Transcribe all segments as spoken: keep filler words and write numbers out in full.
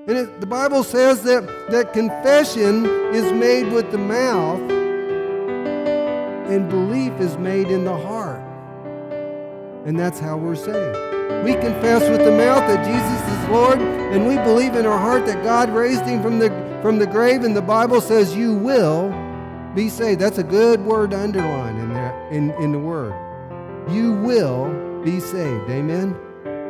And it, the Bible says that, that confession is made with the mouth and belief is made in the heart. And that's how we're saved. We confess with the mouth that Jesus is Lord, and we believe in our heart that God raised him from the, from the grave, and the Bible says you will be saved. That's a good word to underline in, that, in, in the word. You will be saved. Amen?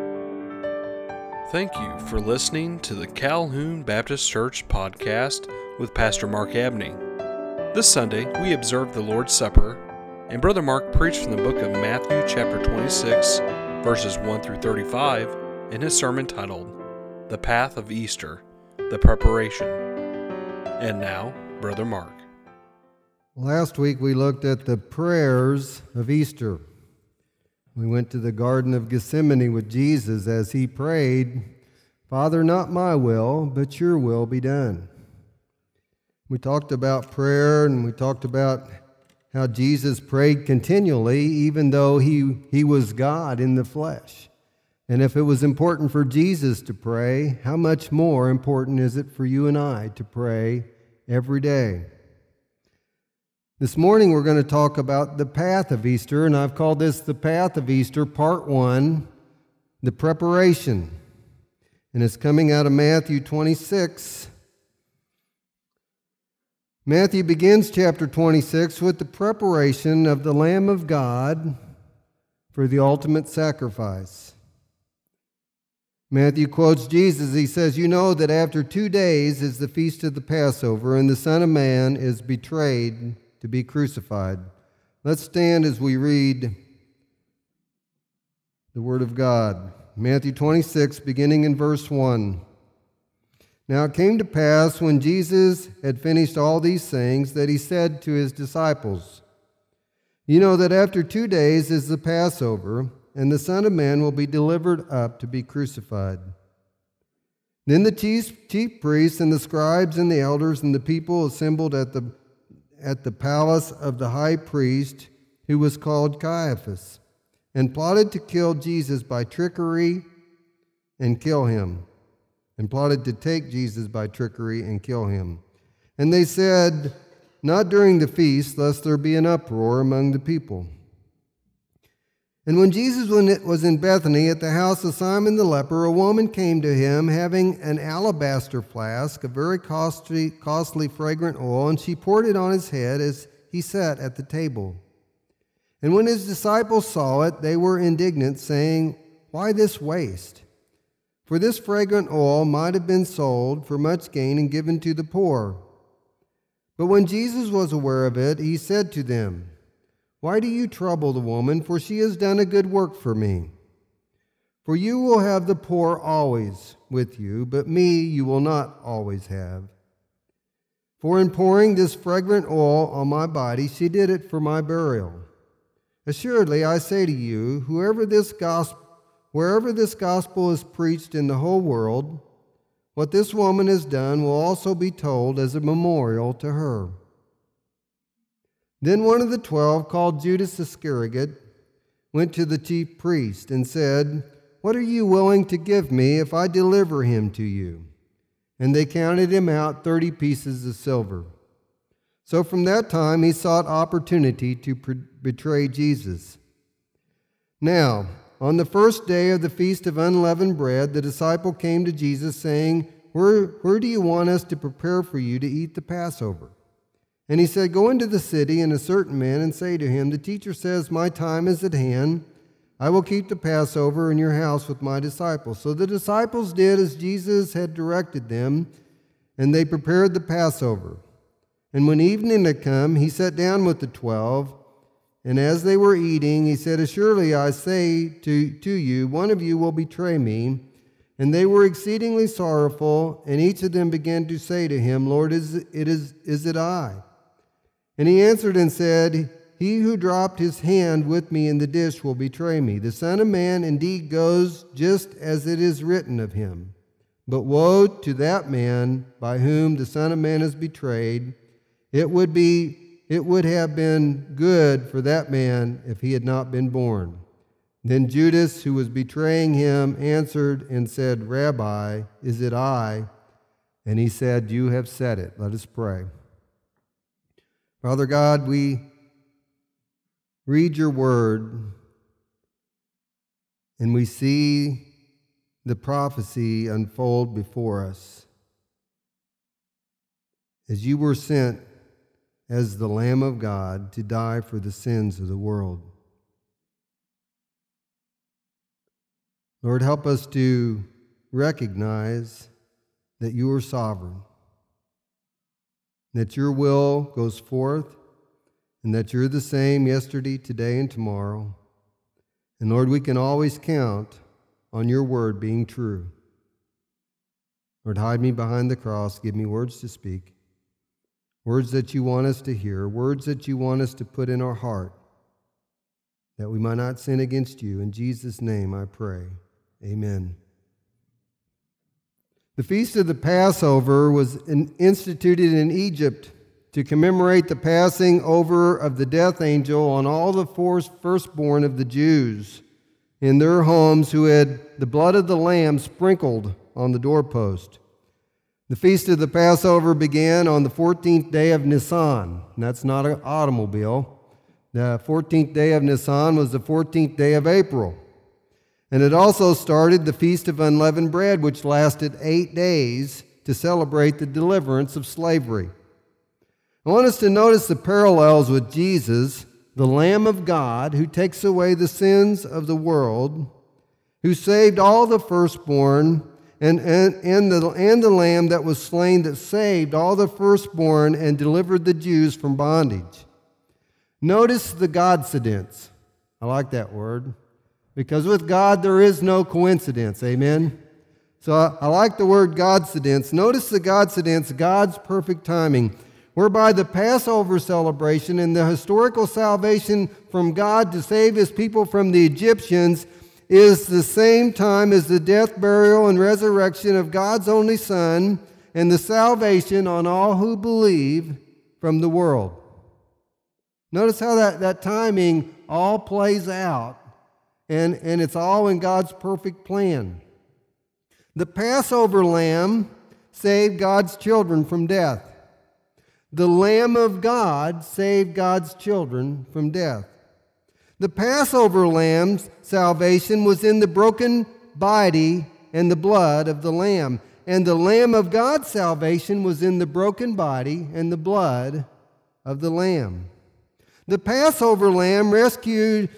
Thank you for listening to the Calhoun Baptist Church podcast with Pastor Mark Abney. This Sunday, we observed the Lord's Supper, and Brother Mark preached from the book of Matthew chapter twenty-six, verses one through thirty-five, in his sermon titled, The Path of Easter, the Preparation. And now, Brother Mark. Last week we looked at the prayers of Easter. We went to the Garden of Gethsemane with Jesus as he prayed, Father, not my will, but your will be done. We talked about prayer, and we talked about how Jesus prayed continually, even though he, he was God in the flesh. And if it was important for Jesus to pray, how much more important is it for you and I to pray every day? This morning we're going to talk about the path of Easter, and I've called this the path of Easter, part one, the preparation. And it's coming out of Matthew twenty-six. Matthew begins chapter twenty-six with the preparation of the Lamb of God for the ultimate sacrifice. Matthew quotes Jesus. He says, you know that after two days is the feast of the Passover, and the Son of Man is betrayed to be crucified. Let's stand as we read the Word of God. Matthew twenty-six, beginning in verse one. Now it came to pass, when Jesus had finished all these things, that he said to his disciples, you know that after two days is the Passover, and the Son of Man will be delivered up to be crucified. Then the chief, chief priests and the scribes and the elders and the people assembled at the at the palace of the high priest, who was called Caiaphas, and plotted to kill Jesus by trickery and kill him, and plotted to take Jesus by trickery and kill him. And they said, not during the feast, lest there be an uproar among the people. And when Jesus was in Bethany at the house of Simon the leper, a woman came to him having an alabaster flask of very costly, costly fragrant oil, and she poured it on his head as he sat at the table. And when his disciples saw it, they were indignant, saying, why this waste? For this fragrant oil might have been sold for much gain and given to the poor. But when Jesus was aware of it, he said to them, why do you trouble the woman? For she has done a good work for me. For you will have the poor always with you, but me you will not always have. For in pouring this fragrant oil on my body, she did it for my burial. Assuredly, I say to you, whoever this gospel, wherever this gospel is preached in the whole world, what this woman has done will also be told as a memorial to her. Then one of the twelve, called Judas Iscariot, went to the chief priest and said, what are you willing to give me if I deliver him to you? And they counted him out thirty pieces of silver. So from that time he sought opportunity to betray Jesus. Now, on the first day of the Feast of Unleavened Bread, the disciple came to Jesus, saying, Where, where do you want us to prepare for you to eat the Passover? And he said, go into the city, and a certain man, and say to him, the teacher says, my time is at hand. I will keep the Passover in your house with my disciples. So the disciples did as Jesus had directed them, and they prepared the Passover. And when evening had come, he sat down with the twelve, and as they were eating, he said, assuredly I say to, to you, one of you will betray me. And they were exceedingly sorrowful, and each of them began to say to him, Lord, is it, is, is it I? And he answered and said, he who dropped his hand with me in the dish will betray me. The Son of Man indeed goes just as it is written of him. But woe to that man by whom the Son of Man is betrayed. It would be, it would have been good for that man if he had not been born. Then Judas, who was betraying him, answered and said, Rabbi, is it I? And he said, "You have said it." Let us pray. Father God, we read your word and we see the prophecy unfold before us. As you were sent as the Lamb of God to die for the sins of the world. Lord, help us to recognize that you are sovereign, that your will goes forth, and that you're the same yesterday, today, and tomorrow. And Lord, we can always count on your word being true. Lord, hide me behind the cross. Give me words to speak, words that you want us to hear, words that you want us to put in our heart, that we might not sin against you. In Jesus' name I pray. Amen. The Feast of the Passover was instituted in Egypt to commemorate the passing over of the death angel on all the firstborn of the Jews in their homes who had the blood of the lamb sprinkled on the doorpost. The Feast of the Passover began on the fourteenth day of Nisan, and that's not an automobile. The fourteenth day of Nisan was the fourteenth day of April. And it also started the Feast of Unleavened Bread, which lasted eight days to celebrate the deliverance of slavery. I want us to notice the parallels with Jesus, the Lamb of God, who takes away the sins of the world, who saved all the firstborn, and, and, and, the, and the Lamb that was slain that saved all the firstborn and delivered the Jews from bondage. Notice the Godcidence. I like that word. Because with God, there is no coincidence. Amen? So I, I like the word Godcidence. Notice the Godcidence, God's perfect timing, whereby the Passover celebration and the historical salvation from God to save his people from the Egyptians is the same time as the death, burial, and resurrection of God's only Son and the salvation on all who believe from the world. Notice how that, that timing all plays out. And, and it's all in God's perfect plan. The Passover lamb saved God's children from death. The Lamb of God saved God's children from death. The Passover lamb's salvation was in the broken body and the blood of the lamb. And the Lamb of God's salvation was in the broken body and the blood of the lamb. The Passover lamb rescued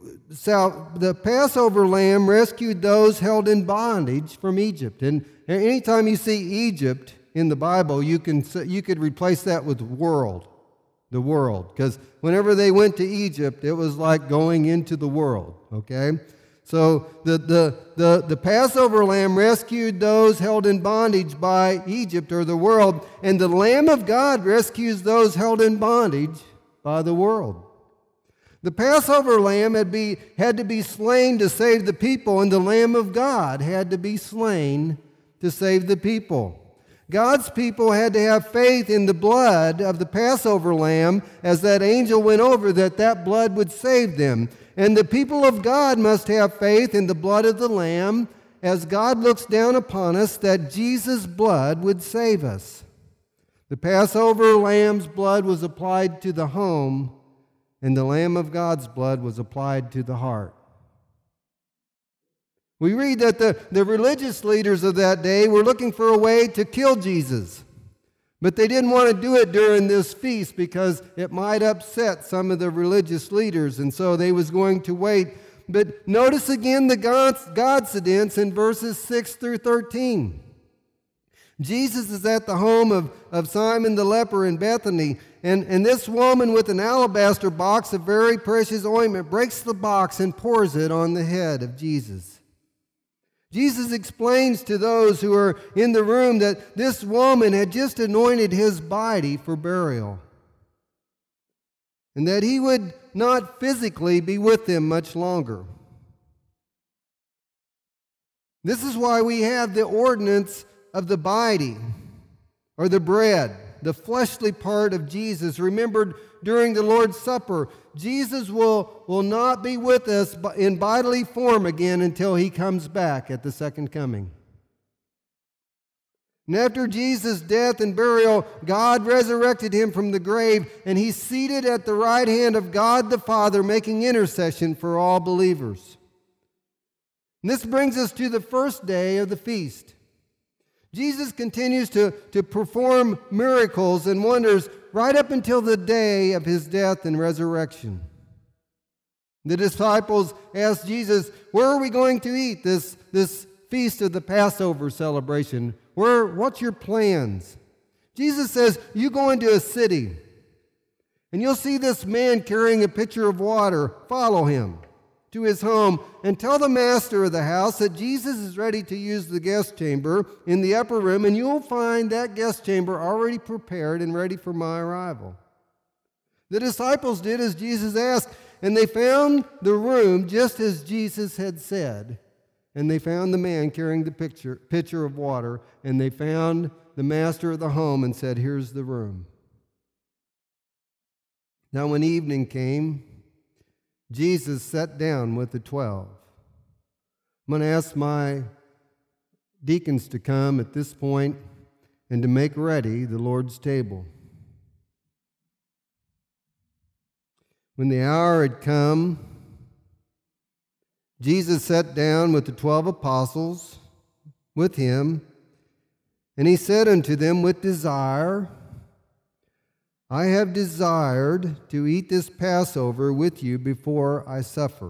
So the Passover lamb rescued those held in bondage from Egypt. And anytime you see Egypt in the Bible, you can you could replace that with world, the world. Because whenever they went to Egypt, it was like going into the world, okay? So the, the, the, the Passover lamb rescued those held in bondage by Egypt or the world, and the Lamb of God rescues those held in bondage by the world. The Passover lamb had, be, had to be slain to save the people, and the Lamb of God had to be slain to save the people. God's people had to have faith in the blood of the Passover lamb as that angel went over, that that blood would save them. And the people of God must have faith in the blood of the lamb as God looks down upon us, that Jesus' blood would save us. The Passover lamb's blood was applied to the home, and the Lamb of God's blood was applied to the heart. We read that the, the religious leaders of that day were looking for a way to kill Jesus. But they didn't want to do it during this feast because it might upset some of the religious leaders, and so they was going to wait. But notice again the Godcidence in verses six through thirteen. Jesus is at the home of, of Simon the leper in Bethany, and, and this woman with an alabaster box of very precious ointment breaks the box and pours it on the head of Jesus. Jesus explains to those who are in the room that this woman had just anointed his body for burial, and that he would not physically be with them much longer. This is why we have the ordinance of the body, or the bread, the fleshly part of Jesus, remembered during the Lord's Supper. Jesus will, will not be with us in bodily form again until he comes back at the second coming. And after Jesus' death and burial, God resurrected him from the grave, and he's seated at the right hand of God the Father, making intercession for all believers. And this brings us to the first day of the feast. Jesus continues to, to perform miracles and wonders right up until the day of his death and resurrection. The disciples asked Jesus, "Where are we going to eat this, this feast of the Passover celebration? Where, what's your plans?" Jesus says, "You go into a city, and you'll see this man carrying a pitcher of water. Follow him to his home and tell the master of the house that Jesus is ready to use the guest chamber in the upper room, and you'll find that guest chamber already prepared and ready for my arrival." The disciples did as Jesus asked, and they found the room just as Jesus had said. And they found the man carrying the pitcher, pitcher of water, and they found the master of the home and said, "Here's the room." Now when evening came, Jesus sat down with the twelve. I'm going to ask my deacons to come at this point and to make ready the Lord's table. When the hour had come, Jesus sat down with the twelve apostles with him, and he said unto them with desire, "I have desired to eat this Passover with you before I suffer.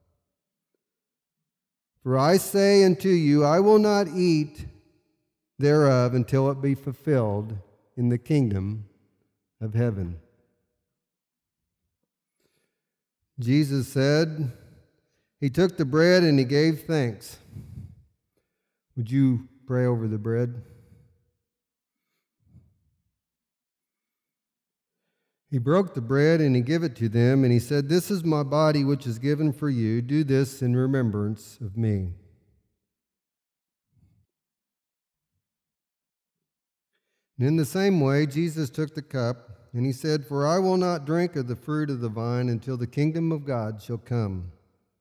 For I say unto you, I will not eat thereof until it be fulfilled in the kingdom of heaven." Jesus said, he took the bread and he gave thanks. Would you pray over the bread? He broke the bread and he gave it to them, and he said, "This is my body which is given for you. Do this in remembrance of me." And in the same way, Jesus took the cup, and he said, "For I will not drink of the fruit of the vine until the kingdom of God shall come."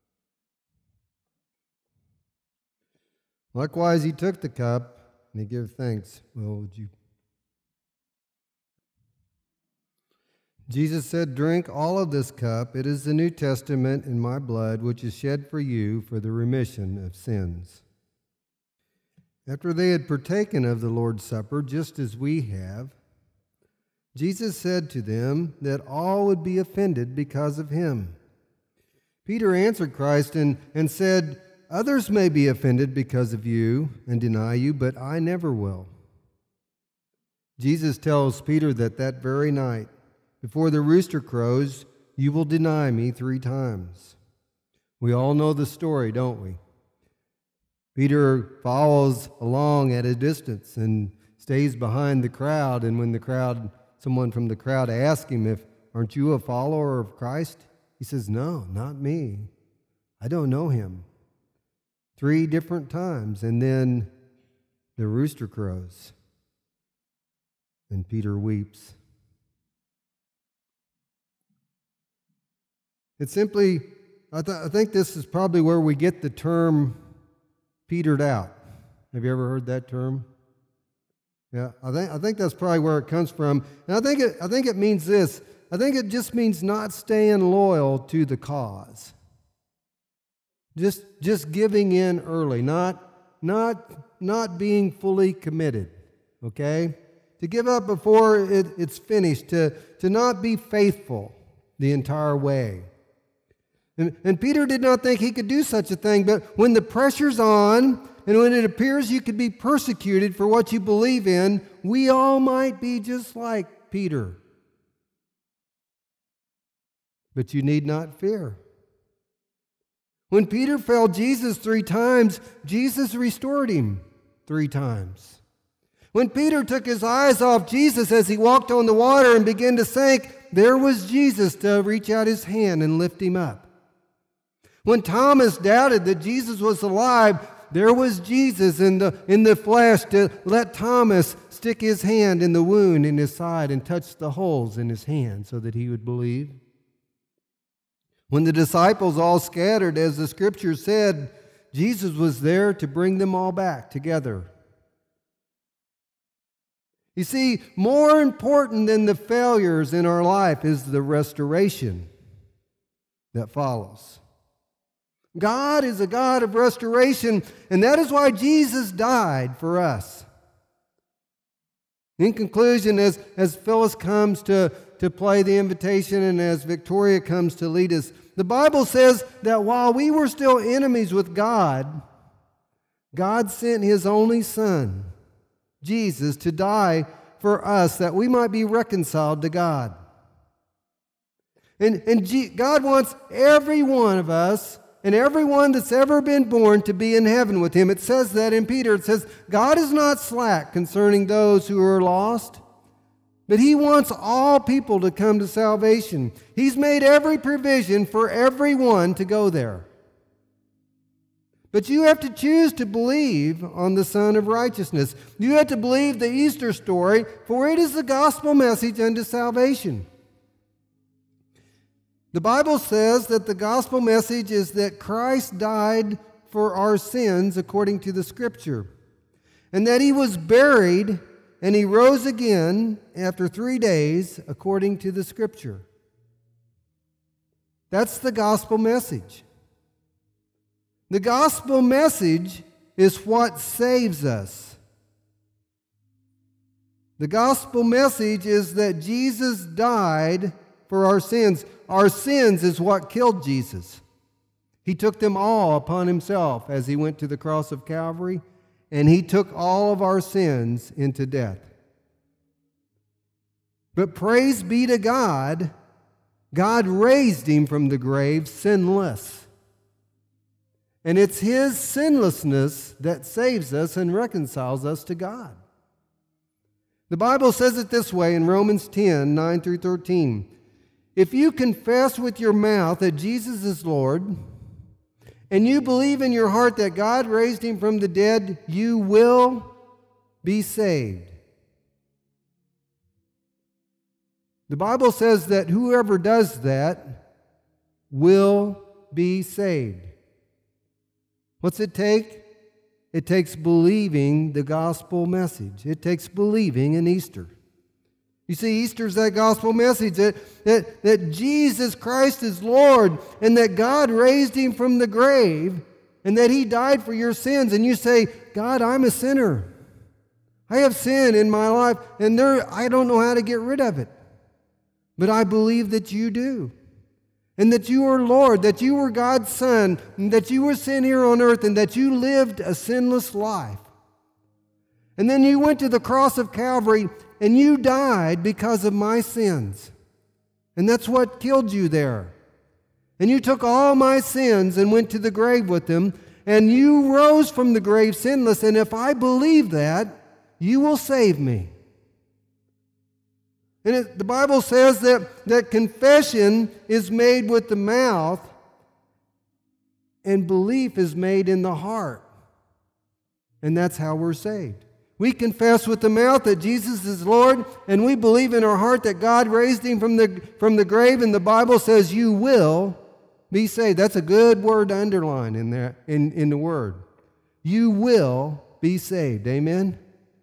Likewise, he took the cup, and he gave thanks. Well, would you? Jesus said, "Drink all of this cup. It is the New Testament in my blood, which is shed for you for the remission of sins." After they had partaken of the Lord's Supper, just as we have, Jesus said to them that all would be offended because of him. Peter answered Christ and, and said, "Others may be offended because of you and deny you, but I never will." Jesus tells Peter that that very night, before the rooster crows, you will deny me three times. We all know the story, don't we? Peter follows along at a distance and stays behind the crowd, and when the crowd, someone from the crowd asks him if, "Aren't you a follower of Christ?" he says, "No, not me. I don't know him." Three different times, and then the rooster crows, and Peter weeps. It's simply, I, th- I think this is probably where we get the term petered out. Have you ever heard that term? Yeah, I think I think that's probably where it comes from. And I think it I think it means this. I think it just means not staying loyal to the cause. Just just giving in early, not not not being fully committed. Okay? To give up before it, it's finished, to, to not be faithful the entire way. And, and Peter did not think he could do such a thing, but when the pressure's on, and when it appears you could be persecuted for what you believe in, we all might be just like Peter. But you need not fear. When Peter failed Jesus three times, Jesus restored him three times. When Peter took his eyes off Jesus as he walked on the water and began to sink, there was Jesus to reach out his hand and lift him up. When Thomas doubted that Jesus was alive, there was Jesus in the, in the flesh to let Thomas stick his hand in the wound in his side and touch the holes in his hand so that he would believe. When the disciples all scattered, as the scripture said, Jesus was there to bring them all back together. You see, more important than the failures in our life is the restoration that follows. God is a God of restoration, and that is why Jesus died for us. In conclusion, as, as Phyllis comes to, to play the invitation and as Victoria comes to lead us, the Bible says that while we were still enemies with God, God sent His only Son, Jesus, to die for us that we might be reconciled to God. And, and G- God wants every one of us and everyone that's ever been born to be in heaven with Him. It says that in Peter. It says, God is not slack concerning those who are lost, but He wants all people to come to salvation. He's made every provision for everyone to go there. But you have to choose to believe on the Son of Righteousness. You have to believe the Easter story, for it is the gospel message unto salvation. The Bible says that the gospel message is that Christ died for our sins according to the Scripture, and that He was buried and He rose again after three days according to the Scripture. That's the gospel message. The gospel message is what saves us. The gospel message is that Jesus died for our sins. Our sins is what killed Jesus. He took them all upon Himself as He went to the cross of Calvary, and He took all of our sins into death. But praise be to God, God raised Him from the grave sinless. And it's His sinlessness that saves us and reconciles us to God. The Bible says it this way in Romans ten, nine through thirteen. If you confess with your mouth that Jesus is Lord, and you believe in your heart that God raised Him from the dead, you will be saved. The Bible says that whoever does that will be saved. What's it take? It takes believing the gospel message. It takes believing in Easter. You see, Easter's that gospel message that, that, that Jesus Christ is Lord and that God raised Him from the grave and that He died for your sins. And you say, God, I'm a sinner. I have sin in my life and there I don't know how to get rid of it. But I believe that you do. And that you are Lord, that you were God's Son, and that you were sent here on earth, and that you lived a sinless life. And then you went to the cross of Calvary, and you died because of my sins. And that's what killed you there. And you took all my sins and went to the grave with them, and you rose from the grave sinless, and if I believe that, you will save me. And it, the Bible says that, that confession is made with the mouth and belief is made in the heart. And that's how we're saved. We confess with the mouth that Jesus is Lord, and we believe in our heart that God raised Him from the, from the grave, and the Bible says you will be saved. That's a good word to underline in there, in, in the word. You will be saved. Amen?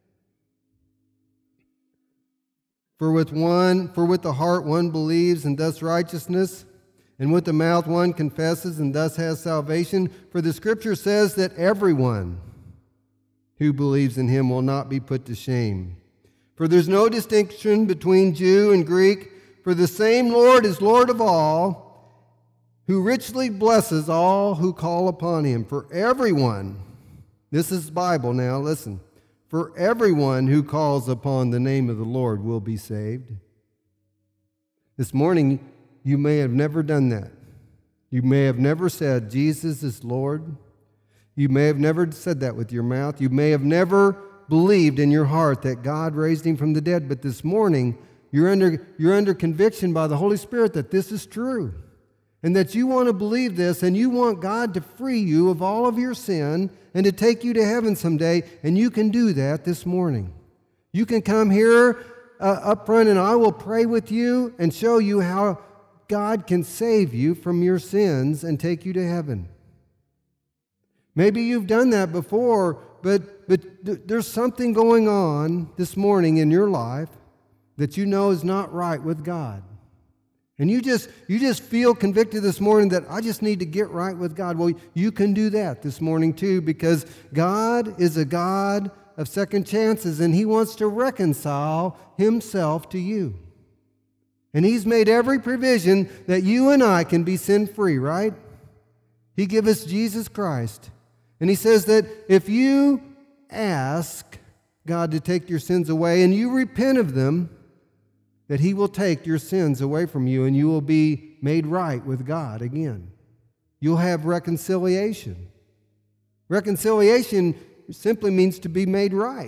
For with one, for with the heart one believes and thus righteousness, and with the mouth one confesses and thus has salvation. For the Scripture says that everyone who believes in Him will not be put to shame. For there's no distinction between Jew and Greek, for the same Lord is Lord of all, who richly blesses all who call upon Him. For everyone, this is Bible now, listen. For everyone who calls upon the name of the Lord will be saved. This morning, you may have never done that. You may have never said, Jesus is Lord. You may have never said that with your mouth. You may have never believed in your heart that God raised Him from the dead. But this morning, you're under, you're under conviction by the Holy Spirit that this is true. And that you want to believe this, and you want God to free you of all of your sin and to take you to heaven someday, and you can do that this morning. You can come here uh, up front, and I will pray with you and show you how God can save you from your sins and take you to heaven. Maybe you've done that before, but, but th- there's something going on this morning in your life that you know is not right with God. And you just you just feel convicted this morning that I just need to get right with God. Well, you can do that this morning too, because God is a God of second chances, and He wants to reconcile Himself to you. And He's made every provision that you and I can be sin-free, right? He gave us Jesus Christ. And He says that if you ask God to take your sins away and you repent of them, that He will take your sins away from you and you will be made right with God again. You'll have reconciliation. Reconciliation simply means to be made right.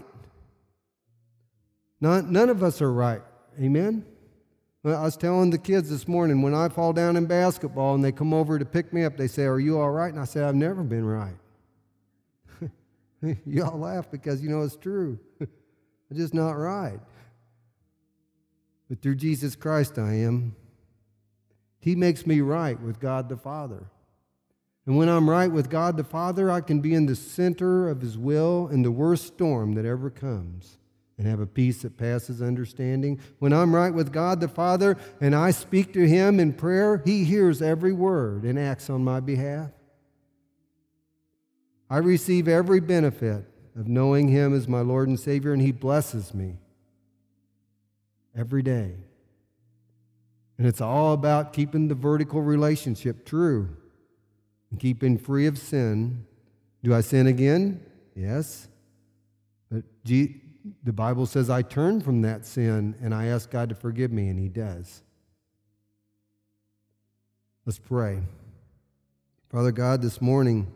None, none of us are right. Amen? Well, I was telling the kids this morning, when I fall down in basketball and they come over to pick me up, they say, "Are you all right?" And I say, "I've never been right." Y'all laugh because you know it's true. I'm just not right. But through Jesus Christ I am. He makes me right with God the Father. And when I'm right with God the Father, I can be in the center of His will in the worst storm that ever comes and have a peace that passes understanding. When I'm right with God the Father and I speak to Him in prayer, He hears every word and acts on my behalf. I receive every benefit of knowing Him as my Lord and Savior, and He blesses me every day. And it's all about keeping the vertical relationship true and keeping free of sin. Do I sin again? Yes. But G- the Bible says I turn from that sin and I ask God to forgive me, and He does. Let's pray. Father God, this morning,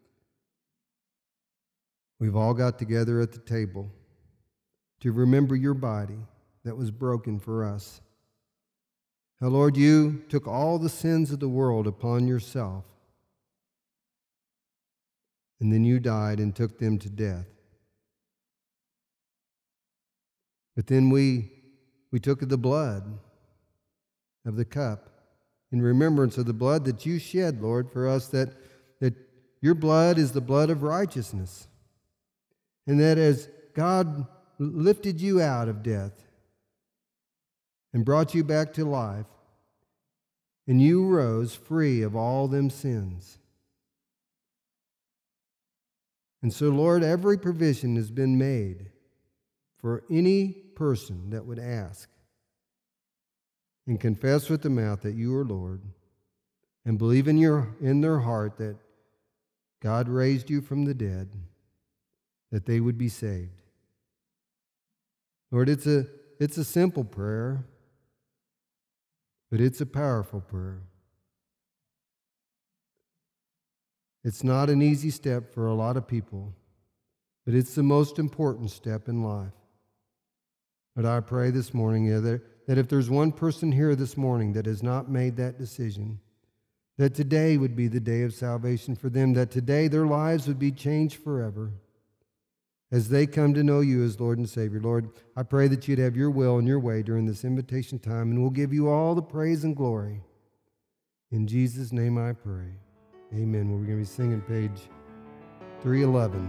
we've all got together at the table to remember Your body that was broken for us. Now, Lord, You took all the sins of the world upon Yourself, and then You died and took them to death. But then we, we took the blood of the cup in remembrance of the blood that You shed, Lord, for us, that, that Your blood is the blood of righteousness, and that as God lifted You out of death and brought You back to life, and You rose free of all them sins. And so, Lord, every provision has been made for any person that would ask and confess with the mouth that You are Lord and believe in your in their heart that God raised You from the dead, that they would be saved. Lord, it's a it's a simple prayer, but it's a powerful prayer. It's not an easy step for a lot of people, but it's the most important step in life. But I pray this morning that, that if there's one person here this morning that has not made that decision, that today would be the day of salvation for them, that today their lives would be changed forever as they come to know You as Lord and Savior. Lord, I pray that You'd have Your will and Your way during this invitation time, and we'll give You all the praise and glory. In Jesus' name I pray. Amen. Well, we're going to be singing page three eleven.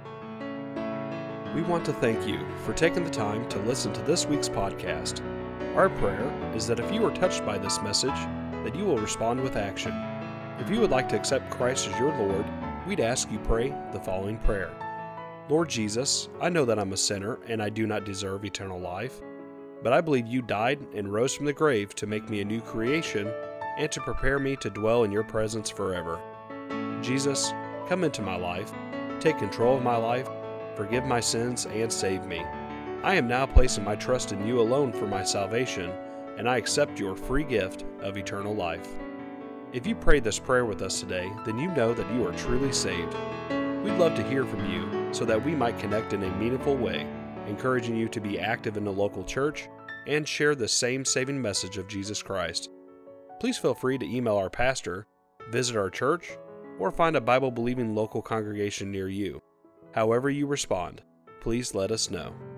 We want to thank you for taking the time to listen to this week's podcast. Our prayer is that if you are touched by this message, that you will respond with action. If you would like to accept Christ as your Lord, we'd ask you pray the following prayer. Lord Jesus, I know that I'm a sinner and I do not deserve eternal life, but I believe You died and rose from the grave to make me a new creation and to prepare me to dwell in Your presence forever. Jesus, come into my life, take control of my life, forgive my sins, and save me. I am now placing my trust in You alone for my salvation, and I accept Your free gift of eternal life. If you prayed this prayer with us today, then you know that you are truly saved. We'd love to hear from you so that we might connect in a meaningful way, encouraging you to be active in the local church and share the same saving message of Jesus Christ. Please feel free to email our pastor, visit our church, or find a Bible-believing local congregation near you. However you respond, please let us know.